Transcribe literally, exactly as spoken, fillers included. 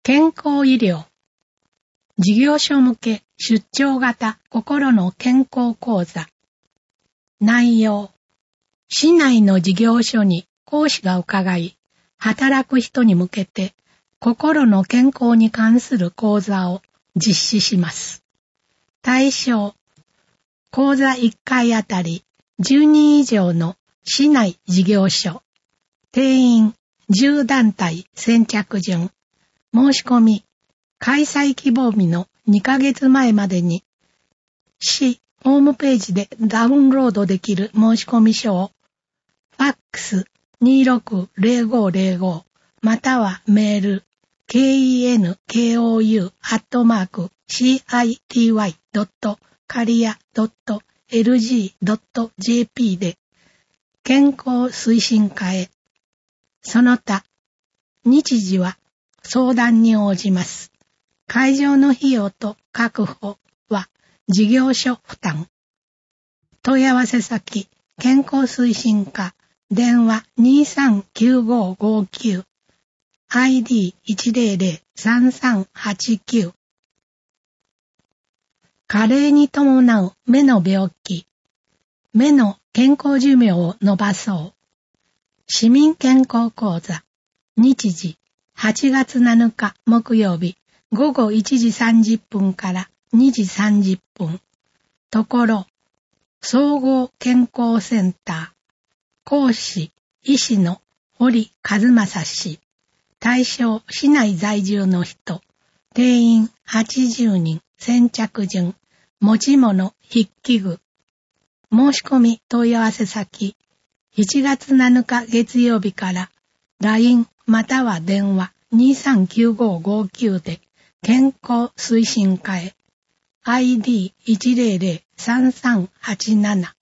健康医療。事業所向け出張型心の健康講座。内容。市内の事業所に講師が伺い、働く人に向けて心の健康に関する講座を実施します。対象。講座いっかいあたりじゅうにん以上の市内事業所。定員じゅう団体先着順。申し込み。開催希望日のにかげつまえまでに、市ホームページでダウンロードできる申込書を、ファックス にーろくぜろごぜろご またはメール ケーイーエヌケーオーユー アットマーク シーアイティーワイ ドット カリア ドット エルジー ドット ジェーピー で健康推進課へ。その他、日時は相談に応じます。会場の費用と確保は事業所負担。問い合わせ先、健康推進課、電話 にーさんきゅうごごきゅう、アイディーいちぜろぜろさんさんはちきゅう。加齢に伴う目の病気、目の健康寿命を伸ばそう。市民健康講座、日時はちがつなのか木曜日、ごごいちじさんじゅっぷんからにじさんじゅっぷん。ところ、総合健康センター。講師、医師の堀和正氏。対象、市内在住の人。定員はちじゅうにん、先着順。持ち物、筆記具。申し込み問い合わせ先。しちがつなのか月曜日から、ライン または電話 にーさんきゅうごごきゅう で、健康推進課へ アイディーいちぜろぜろさんさんはちなな